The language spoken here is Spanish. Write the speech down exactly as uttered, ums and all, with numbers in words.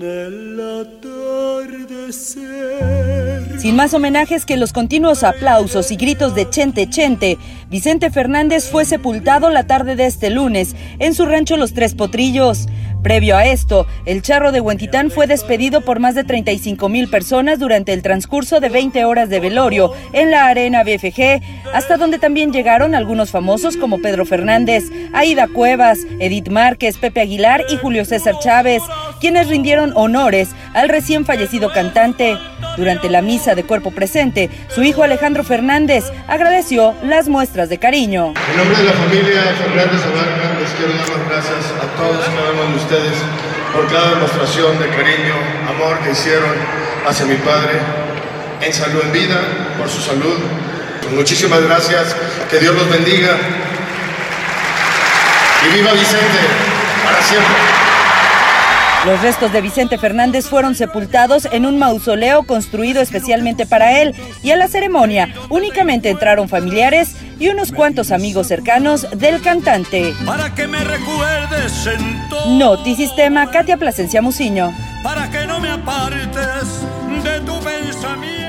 el atardecer. Sin más homenajes que los continuos aplausos y gritos de Chente Chente, Vicente Fernández fue sepultado la tarde de este lunes en su rancho Los Tres Potrillos. Previo a esto, el charro de Huentitán fue despedido por más de treinta y cinco mil personas durante el transcurso de veinte horas de velorio en la Arena B F G, hasta donde también llegaron algunos famosos como Pedro Fernández, Aida Cuevas, Edith Márquez, Pepe Aguilar y Julio César Chávez, quienes rindieron honores al recién fallecido cantante. Durante la misa de cuerpo presente, su hijo Alejandro Fernández agradeció las muestras de cariño. En nombre de la familia Fernández Abarca, les quiero dar las gracias a todos y cada uno de ustedes por cada demostración de cariño, amor que hicieron hacia mi padre, en salud, en vida, por su salud. Muchísimas gracias, que Dios los bendiga. Y viva Vicente, para siempre. Los restos de Vicente Fernández fueron sepultados en un mausoleo construido especialmente para él, y a la ceremonia únicamente entraron familiares y unos cuantos amigos cercanos del cantante. Para que me recuerdes en todo. Notisistema, Katia Plasencia Muciño. Para que no me apartes de tu pensamiento.